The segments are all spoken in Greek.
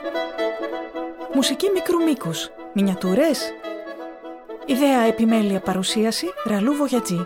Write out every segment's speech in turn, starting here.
Μουσική μικρού μήκους. Μινιατούρες. Ιδέα, επιμέλεια, παρουσίαση Ραλού Βογιατζή.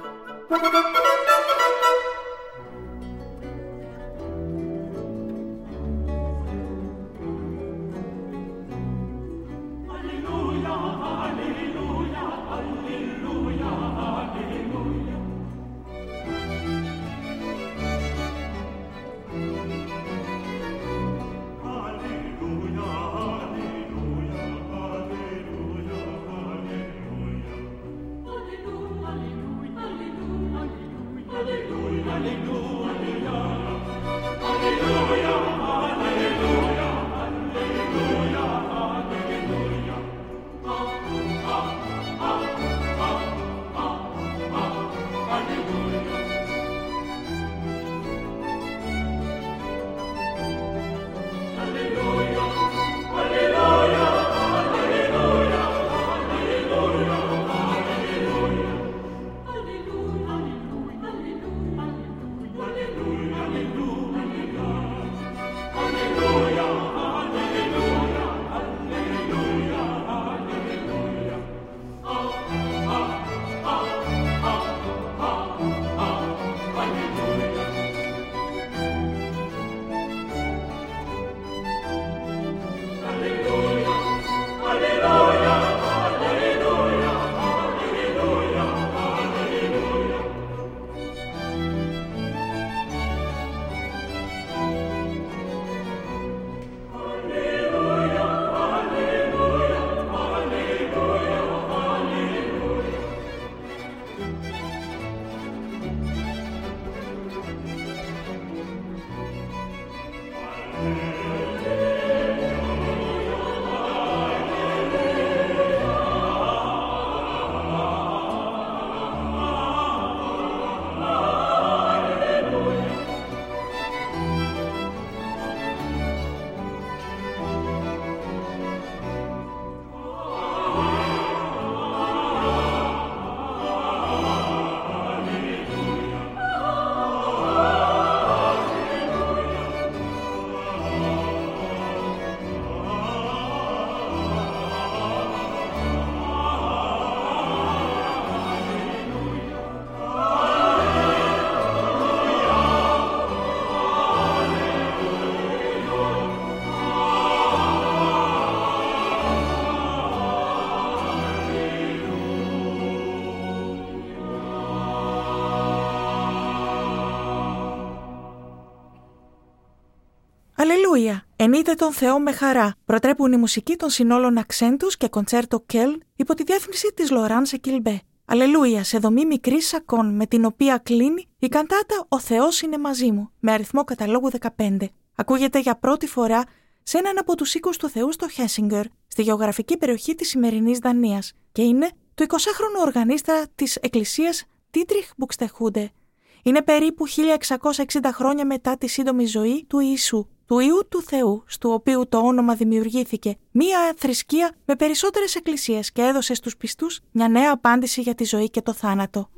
Αλληλούια! Ενείτε τον Θεό με χαρά. Προτρέπουν η μουσική των συνόλων Αξέντους και Κοντσέρτο Κέλν υπό τη διεύθυνση της Λοράνσε Κιλμπέ. Αλληλούια! Σε δομή μικρής σακών με την οποία κλείνει η καντάτα «Ο Θεός είναι μαζί μου» με αριθμό καταλόγου 15. Ακούγεται για πρώτη φορά σε έναν από τους οίκους του Θεού στο Χέσιγκερ, στη γεωγραφική περιοχή της σημερινής Δανίας, και είναι του 20χρονου οργανίστα της εκκλησίας Ντίτριχ Μπουξτεχούντε. Είναι περίπου 1660 χρόνια μετά τη σύντομη ζωή του Ιησού, του Υιού του Θεού, στο οποίο το όνομα δημιουργήθηκε μία θρησκεία με περισσότερες εκκλησίες και έδωσε στους πιστούς μια νέα απάντηση για τη ζωή και το θάνατο.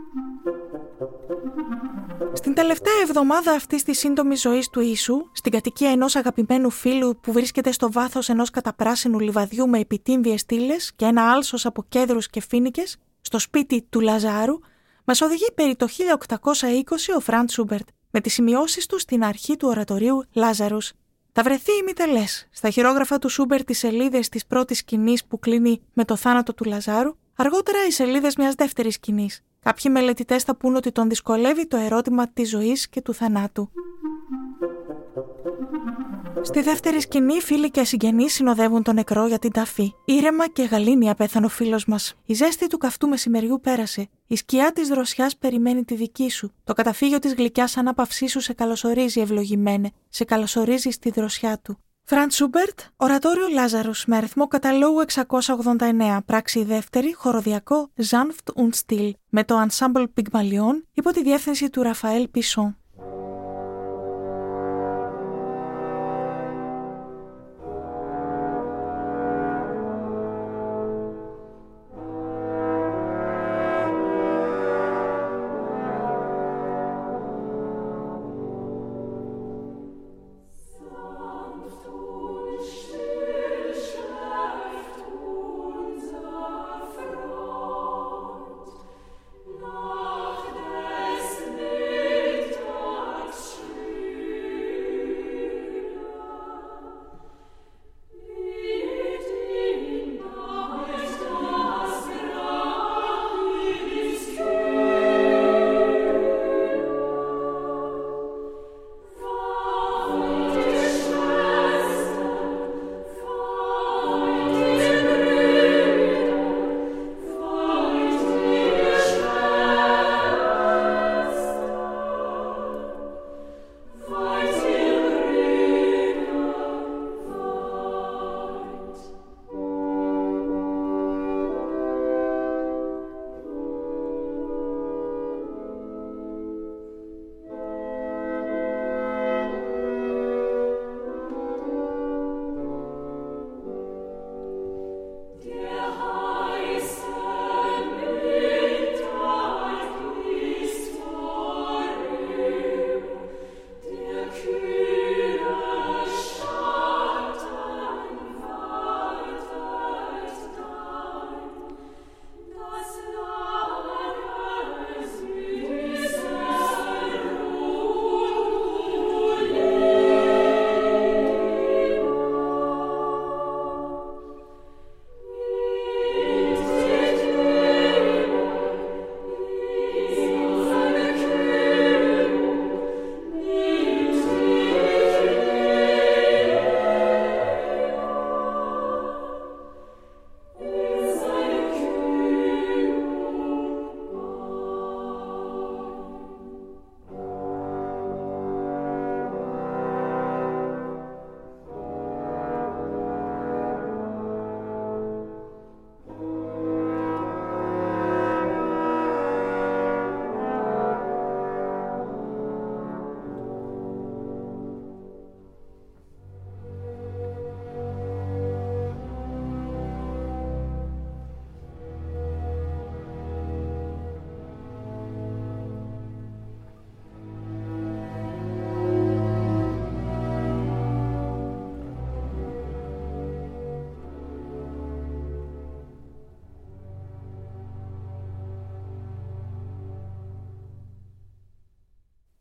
Στην τελευταία εβδομάδα αυτής της σύντομης ζωής του Ιησού, στην κατοικία ενός αγαπημένου φίλου που βρίσκεται στο βάθος ενός καταπράσινου λιβαδιού με επιτύμβιες στήλες και ένα άλσος από κέδρους και φοίνικες, στο σπίτι του Λαζάρου, μας οδηγεί περί το 1820 ο Φραντ Σούμπερτ, με τις σημειώσεις του στην αρχή του ορατορίου Λάζαρους. Θα βρεθεί ημιτελές στα χειρόγραφα του Σούμπερτ τις σελίδες της πρώτης σκηνής που κλείνει με το θάνατο του Λαζάρου, αργότερα οι σελίδες μιας δεύτερης σκηνής. Κάποιοι μελετητές θα πούν ότι τον δυσκολεύει το ερώτημα της ζωής και του θανάτου. Στη δεύτερη σκηνή, φίλοι και συγγενείς συνοδεύουν τον νεκρό για την ταφή. Ήρεμα και γαλήνια πέθανε ο φίλος μας. Η ζέστη του καυτού μεσημεριού πέρασε. Η σκιά της δροσιάς περιμένει τη δική σου. Το καταφύγιο της γλυκιάς ανάπαυσή σου σε καλωσορίζει, ευλογημένε. Σε καλωσορίζει στη δροσιά του. Φραντ Σούμπερτ, ορατόριο Λάζαρους, με αριθμό καταλόγου 689, πράξη δεύτερη, χοροδιακό Sanft und Still, με το Ensemble Pygmalion υπό τη διεύθυνση του Ραφαέλ Πισόν. Sanft und still.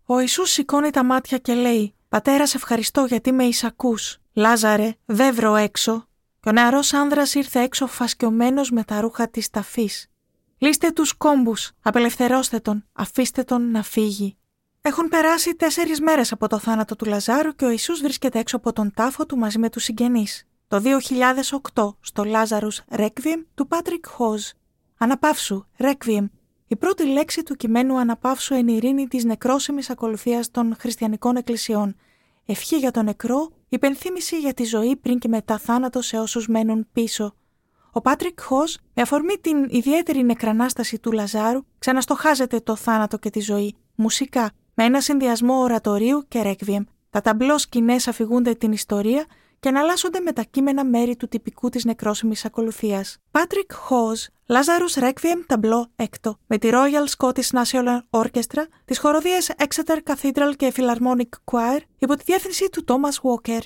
Ο Ιησούς σηκώνει τα μάτια και λέει «Πατέρα, σε ευχαριστώ γιατί με εισακούς. Λάζαρε, βέβρο έξω». Και ο νεαρός άνδρας ήρθε έξω φασκιωμένος με τα ρούχα της ταφής. «Λύστε τους κόμπους, απελευθερώστε τον, αφήστε τον να φύγει». Έχουν περάσει 4 μέρες από το θάνατο του Λαζάρου και ο Ιησούς βρίσκεται έξω από τον τάφο του μαζί με τους συγγενείς. Το 2008, στο Lazarus Requiem του Patrick Hawes. Αναπαύσου, Requiem. Η πρώτη λέξη του κειμένου αναπαύσου εν ειρήνη της νεκρόσιμης ακολουθίας των χριστιανικών εκκλησιών. Ευχή για τον νεκρό, υπενθύμηση για τη ζωή πριν και μετά θάνατο σε όσους μένουν πίσω. Ο Patrick Hawes, με αφορμή την ιδιαίτερη νεκρανάσταση του Λαζάρου, ξαναστοχάζεται το θάνατο και τη ζωή, μουσικά, με ένα συνδυασμό ορατορίου και ρέκβιεμ. Τα ταμπλό σκηνές αφηγούνται την ιστορία και εναλλάσσονται με τα κείμενα μέρη του τυπικού της νεκρόσιμης ακολουθίας. Patrick Hawes, Lazarus Requiem, ταμπλό έκτο, με τη Royal Scottish National Orchestra, τις χοροδίες Exeter Cathedral και Philharmonic Choir, υπό τη διεύθυνση του Thomas Walker.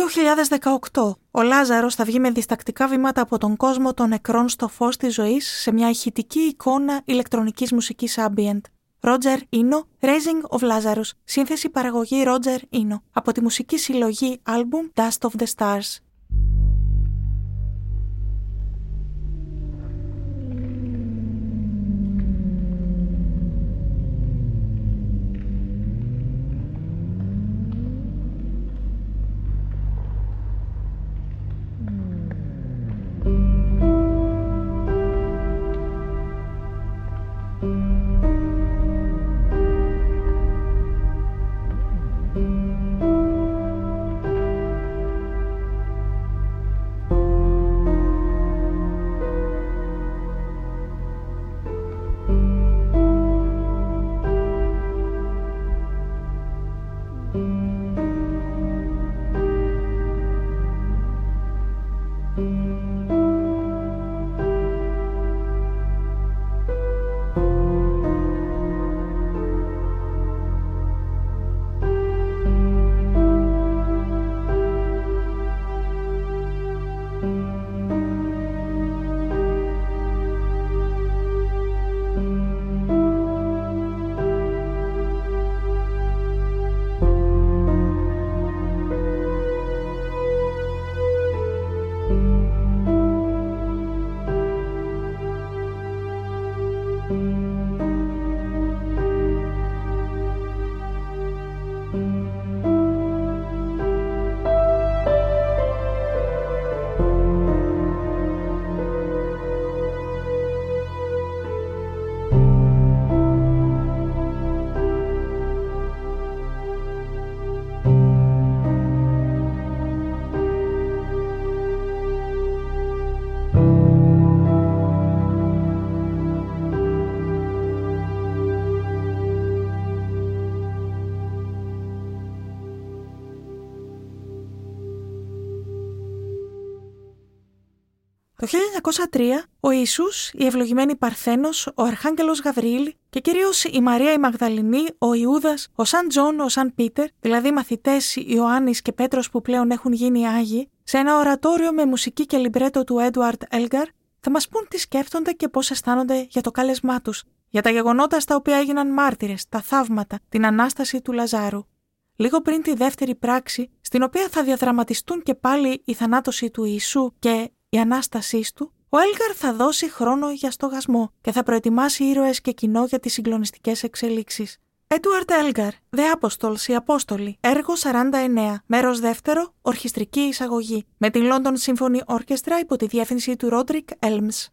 2018, ο Λάζαρος θα βγει με διστακτικά βήματα από τον κόσμο των νεκρών στο φως της ζωής σε μια ηχητική εικόνα ηλεκτρονικής μουσικής ambient. Roger Eno, Raising of Lazarus, σύνθεση παραγωγή Roger Eno, από τη μουσική συλλογή album Dust of the Stars. Το 1903, ο Ιησούς, η ευλογημένη Παρθένος, ο Αρχάγγελος Γαβριήλ και κυρίως η Μαρία η Μαγδαληνή, ο Ιούδας, ο Σαν Τζον, ο Σαν Πίτερ, δηλαδή μαθητές Ιωάννης και Πέτρος που πλέον έχουν γίνει Άγιοι, σε ένα ορατόριο με μουσική και λιμπρέτο του Έντουαρντ Έλγκαρ, θα μας πούν τι σκέφτονται και πώς αισθάνονται για το κάλεσμά τους, για τα γεγονότα στα οποία έγιναν μάρτυρες, τα θαύματα, την Ανάσταση του Λαζάρου. Λίγο πριν τη δεύτερη πράξη, στην οποία θα διαδραματιστούν και πάλι η θανάτωση του Ιησού και η Ανάστασή του, ο Έλγκαρ θα δώσει χρόνο για στογασμό και θα προετοιμάσει ήρωες και κοινό για τις συγκλονιστικές εξελίξεις. Έντουαρντ Έλγκαρ, The Apostles, οι Απόστολοι, έργο 49, μέρος δεύτερο, ορχιστρική εισαγωγή, με την London Symphony Orchestra υπό τη διεύθυνση του Roderick Elms.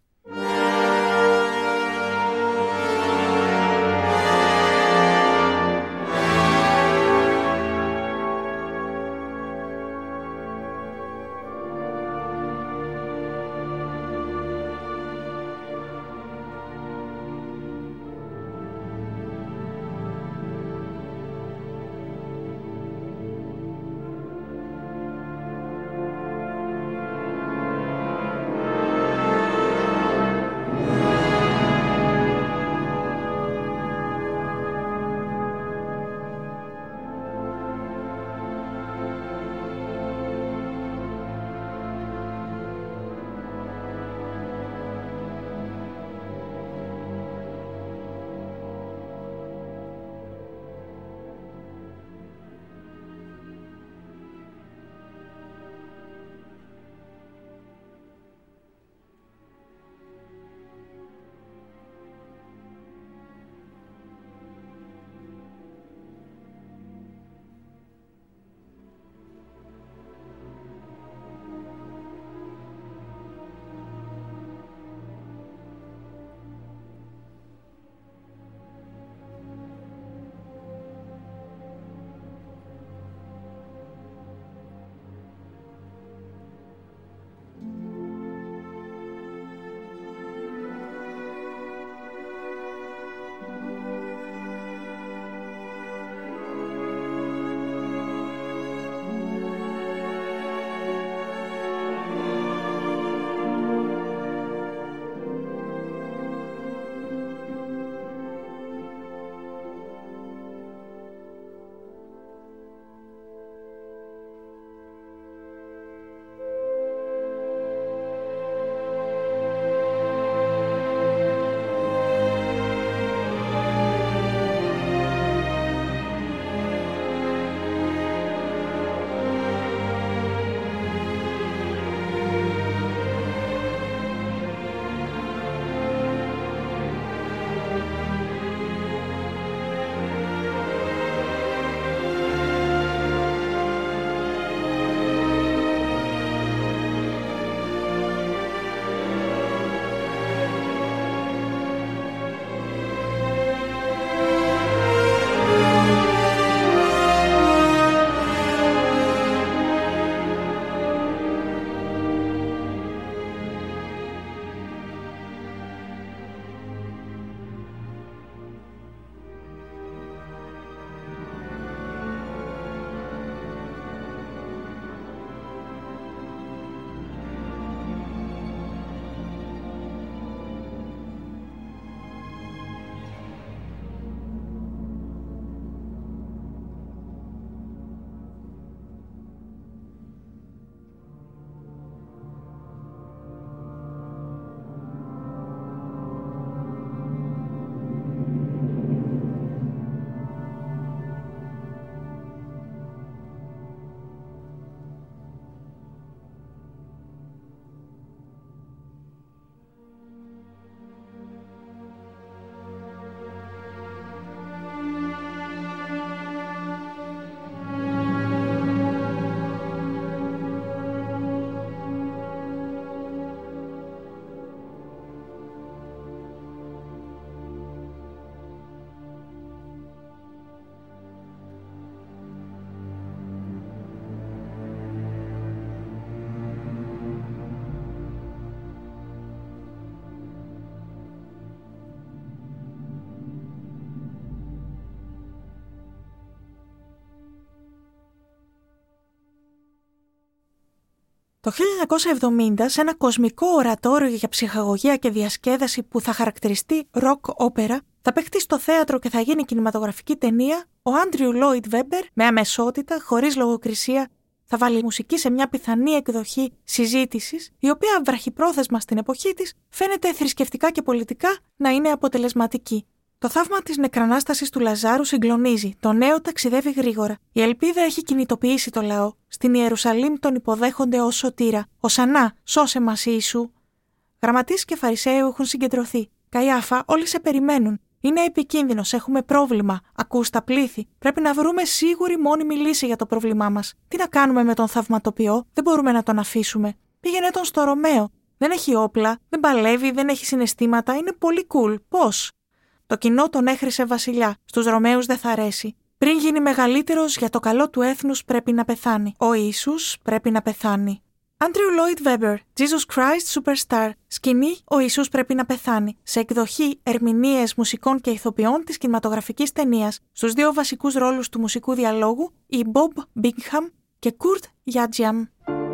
Το 1970, σε ένα κοσμικό ορατόριο για ψυχαγωγία και διασκέδαση που θα χαρακτηριστεί ροκ όπερα, θα παιχτεί στο θέατρο και θα γίνει κινηματογραφική ταινία, ο Άντριου Λόιντ Βέμπερ, με αμεσότητα, χωρίς λογοκρισία, θα βάλει μουσική σε μια πιθανή εκδοχή συζήτησης, η οποία βραχυπρόθεσμα στην εποχή της φαίνεται θρησκευτικά και πολιτικά να είναι αποτελεσματική. Το θαύμα της νεκρανάστασης του Λαζάρου συγκλονίζει. Το νέο ταξιδεύει γρήγορα. Η ελπίδα έχει κινητοποιήσει το λαό. Στην Ιερουσαλήμ τον υποδέχονται ως σωτήρα. Οσανά, σώσε μας Ιησού. Γραμματείς και Φαρισαίοι έχουν συγκεντρωθεί. Καϊάφα, όλοι σε περιμένουν. Είναι επικίνδυνος, έχουμε πρόβλημα. Ακούς τα πλήθη. Πρέπει να βρούμε σίγουρη μόνιμη λύση για το πρόβλημά μας. Τι να κάνουμε με τον θαυματοποιό, δεν μπορούμε να τον αφήσουμε. Πήγαινε τον στο Ρωμαίο. Δεν έχει όπλα, δεν παλεύει, δεν έχει συναισθήματα, είναι πολύ cool. Πώς? Το κοινό τον έχρισε βασιλιά. Στους Ρωμαίους δεν θα αρέσει. Πριν γίνει μεγαλύτερος, για το καλό του έθνους πρέπει να πεθάνει. Ο Ιησούς πρέπει να πεθάνει. Άντριου Λόιντ Βέμπερ, Jesus Christ Superstar. Σκηνή, ο Ιησούς πρέπει να πεθάνει. Σε εκδοχή ερμηνείες μουσικών και ηθοποιών της κινηματογραφικής ταινίας. Στους δύο βασικούς ρόλους του μουσικού διαλόγου, οι Bob Bingham και Kurt Yadjam.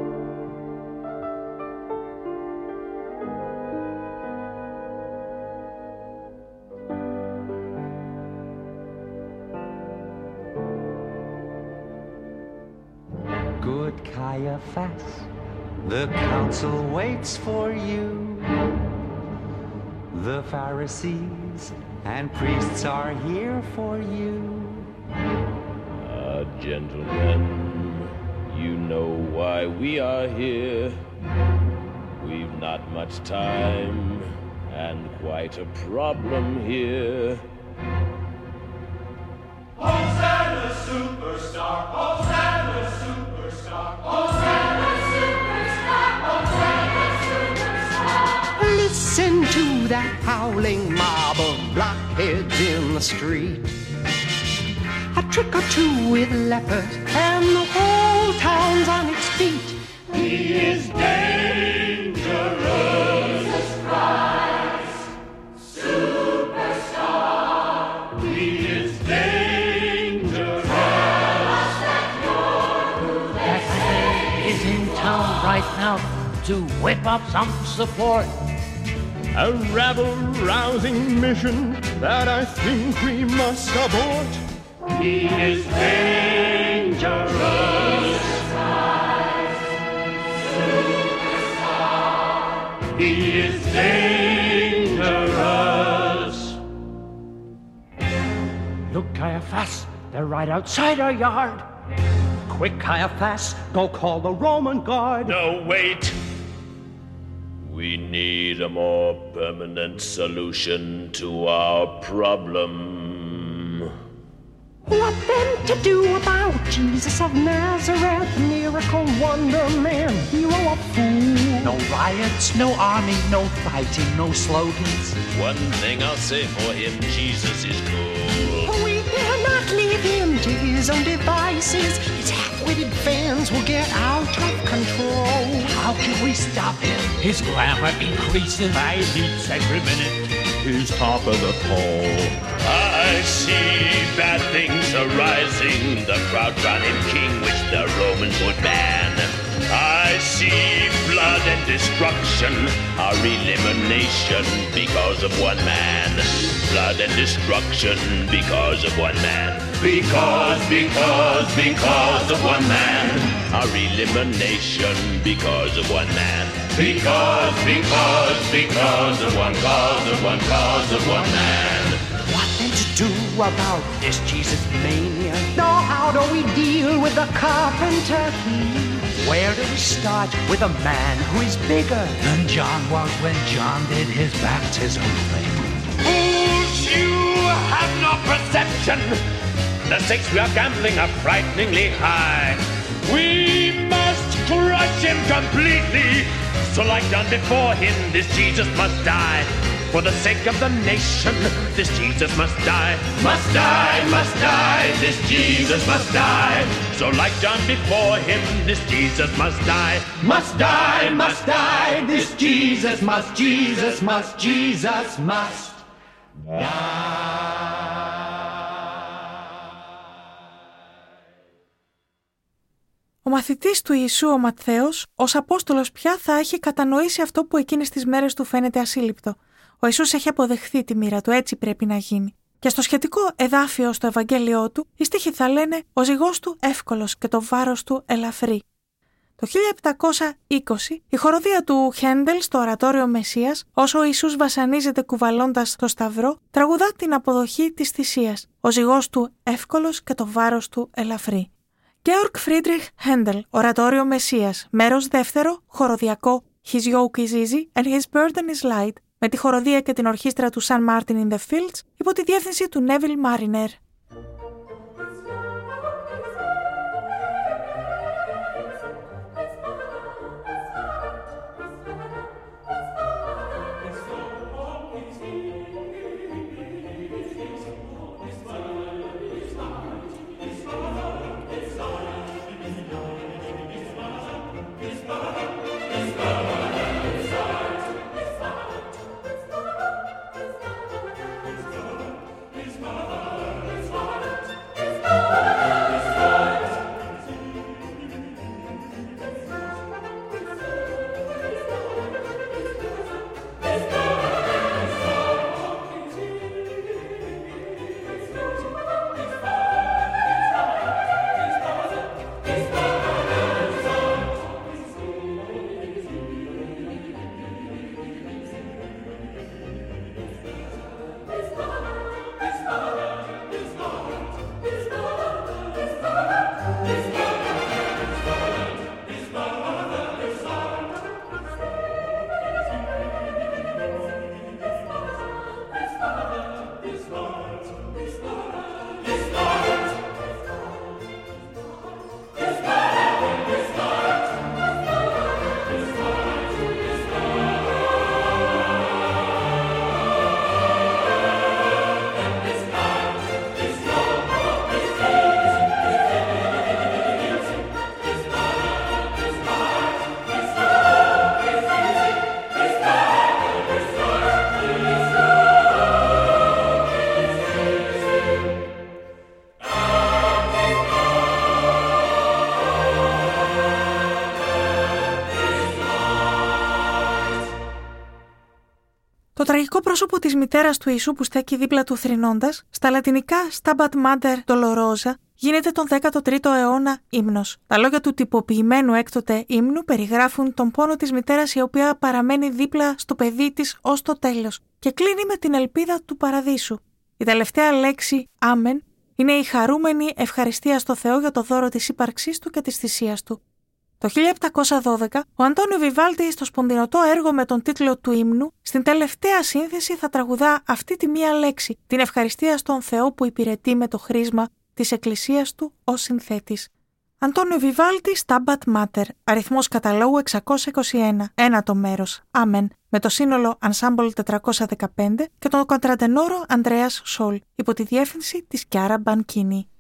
Good Caiaphas, the council waits for you. The Pharisees and priests are here for you. Gentlemen, you know why we are here. We've not much time and quite a problem here. Hosanna superstar, Hosanna superstar, Hosanna superstar, Hosanna superstar. Listen to that howling mob of blockheads in the street. A trick or two with lepers and the whole town's on its feet. He is dangerous. Jesus Christ, superstar. He is dangerous. Tell us that you're who they say is in town right now to whip up some support. A rabble-rousing mission that I think we must abort. He is dangerous. Superstar. He is dangerous. Look, Caiaphas, they're right outside our yard. Quick, Caiaphas, go call the Roman guard. No, wait! We need a more permanent solution to our problem. What then to do about Jesus of Nazareth, miracle wonder man, hero of fools? No riots, no army, no fighting, no slogans. One thing I'll say for him, Jesus is cool. We dare not leave him to his own devices. His half-witted fans will get out of control. How can we stop him? His glamour increases. By leaps every minute, he's top of the poll. I see bad things arising, the crowd crown him king, which the Romans would ban. I see blood and destruction, our elimination because of one man. Blood and destruction because of one man. Because of one man. Our elimination because of one man. Because of one cause of one man. What then to do about this Jesus mania? Now how do we deal with the carpenter king? Where do we start with a man who is bigger than John was when John did his baptism thing? Fools, you have no perception. The stakes we are gambling are frighteningly high. We must crush him completely. So like done before him, this Jesus must die. For the sake of the nation, this Jesus must die. Must die, this Jesus must die. So like John before him, this Jesus must die. Must die, this Jesus must die. Ο μαθητής του Ιησού, ο Ματθαίος, ως Απόστολος πια θα έχει κατανοήσει αυτό που εκείνες τις μέρες του φαίνεται ασύλληπτο. Ο Ιησούς έχει αποδεχθεί τη μοίρα του, έτσι πρέπει να γίνει. Και στο σχετικό εδάφιο στο Ευαγγέλιό του, οι στίχοι θα λένε «Ο ζυγός του εύκολος και το βάρος του ελαφρύ». Το 1720, η χοροδία του Χέντελ στο ορατόριο Μεσσίας, όσο ο Ιησούς βασανίζεται κουβαλώντας το σταυρό, τραγουδά την αποδοχή της θυσίας. Ο ζυγός του εύκολος και το βάρος του ελαφρύ. Georg Friedrich Händel, ορατόριο Μεσσίας, μέρος δεύτερο, χοροδιακό His yoke is easy and his burden is light, με τη χοροδία και την ορχήστρα του San Martin in the Fields, υπό τη διεύθυνση του Neville Mariner. Το τραγικό πρόσωπο της μητέρας του Ιησού που στέκει δίπλα του θρηνώντας, στα λατινικά Stabat Mater Dolorosa, γίνεται τον 13ο αιώνα ύμνος. Τα λόγια του τυποποιημένου έκτοτε ύμνου περιγράφουν τον πόνο της μητέρας, η οποία παραμένει δίπλα στο παιδί της ως το τέλος και κλείνει με την ελπίδα του παραδείσου. Η τελευταία λέξη «Άμεν» είναι η χαρούμενη ευχαριστία στο Θεό για το δώρο της ύπαρξής του και της θυσίας του. Το 1712, ο Αντώνιο Βιβάλτι στο σπονδυνωτό έργο με τον τίτλο του ύμνου, στην τελευταία σύνθεση θα τραγουδά αυτή τη μία λέξη, την ευχαριστία στον Θεό που υπηρετεί με το χρήσμα της Εκκλησίας του ως συνθέτης. Αντώνιο Βιβάλτι, Stabat Mater, αριθμός καταλόγου 621, ένατο μέρος, Άμεν, με το σύνολο Ensemble 415 και τον κοντραντενόρο Ανδρέας Σολ, υπό τη διεύθυνση της Κιάρα Μπανκίνη.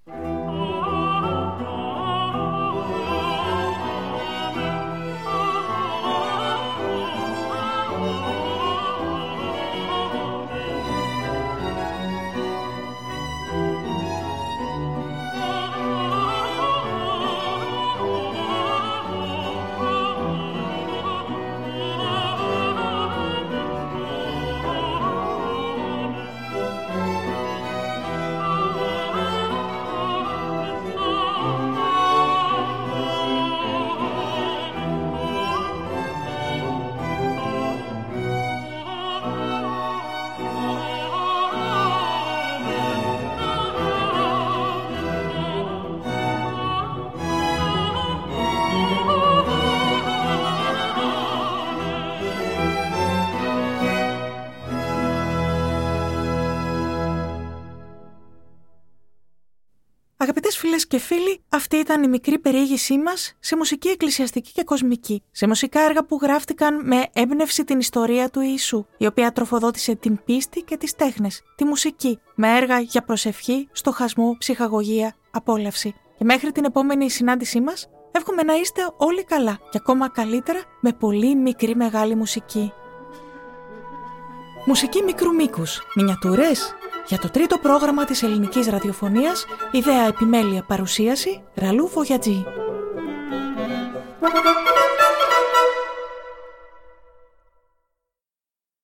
Αγαπητές φίλες και φίλοι, αυτή ήταν η μικρή περιήγησή μας σε μουσική εκκλησιαστική και κοσμική, σε μουσικά έργα που γράφτηκαν με έμπνευση την ιστορία του Ιησού, η οποία τροφοδότησε την πίστη και τις τέχνες, τη μουσική, με έργα για προσευχή, στοχασμό, ψυχαγωγία, απόλαυση. Και μέχρι την επόμενη συνάντησή μας, εύχομαι να είστε όλοι καλά και ακόμα καλύτερα με πολύ μικρή μεγάλη μουσική. Μουσική μικρού μήκους, μινιατούρες. Για το τρίτο πρόγραμμα της ελληνικής ραδιοφωνίας, ιδέα επιμέλεια παρουσίαση, Ραλού Βογιατζή.